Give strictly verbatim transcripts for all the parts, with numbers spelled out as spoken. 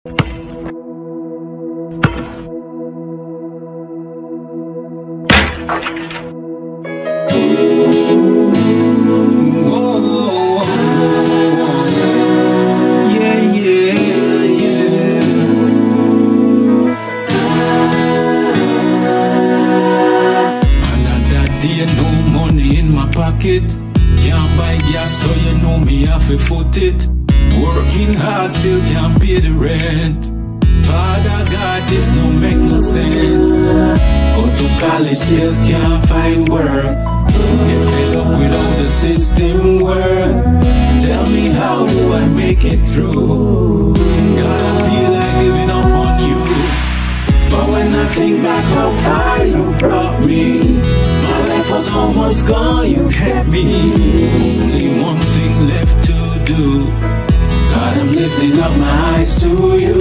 Can't buy gas, so you know me have to foot it. Working hard, still can't pay the rent. Father God, this no make no sense. Go to college, still can't find work. Get fed up with how the system work. Tell me, how do I make it through? God, I feel like giving up on you. But when I think back how far you brought me, my life was almost gone, you kept me. Only one thing left to do. God, I'm lifting up my eyes to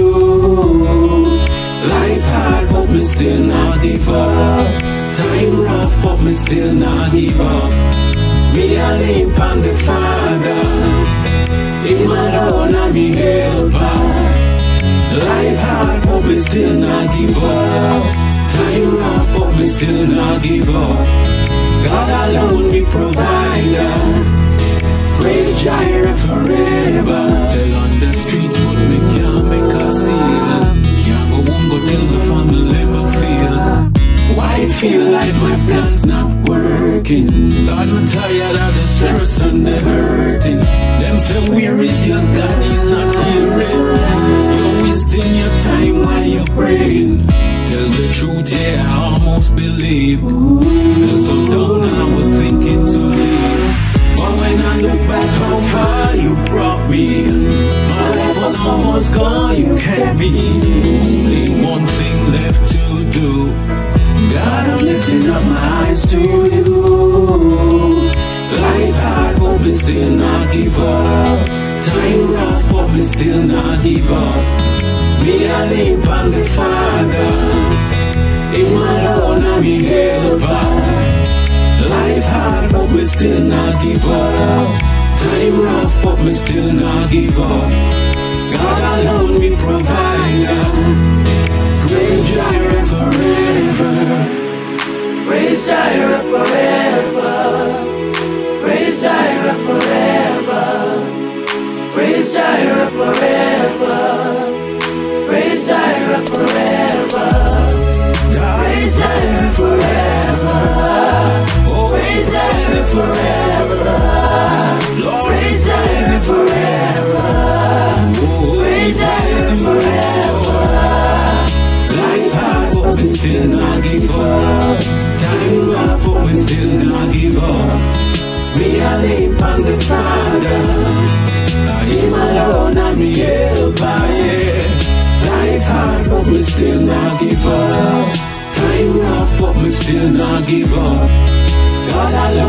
you. Life hard, but me still not give up. Time rough, but me still not give up. Me a lean on the Father. Him alone I'm me helper. Life hard, but me still not give up. Time rough, but me still not give up. God alone me provider. Praise Jireh forever. Sell on the streets, but me can't make a seal. Can't go home, but tell the family me feel. Why it feel like my plan's not working? God, I'm tired of the stress and the hurting. Them say, where is your God? He's not hearing. You're wasting your time while you're praying. Tell the truth, yeah, I almost believe. Felt so down, I was thinking to leave. But when I look back how far you brought me, my life was almost gone, you kept me. Only one thing left to do. God, I'm lifting up my eyes to you. Life hard, but me still not give up. Time rough, but me still not give up. Me a lean on the Father. Him alone I'm me helper. Life hard, but me still not give up. Time rough, but me still not give up. God alone me provider. Praise Jireh forever. Praise Jireh forever. Praise Jireh forever. Praise Jireh forever. Praise Jireh forever. Praise Jireh forever. Oh, praise Jireh forever. Lord, praise Jireh forever. Oh, praise Jireh forever. Life hard, but me still not give up. Time rough, but me still not give up. Me a lean on the Father. Now Him alone I'm me helper, yeah. Life hard, but me still not give up. Time rough, but me still not give up. God alone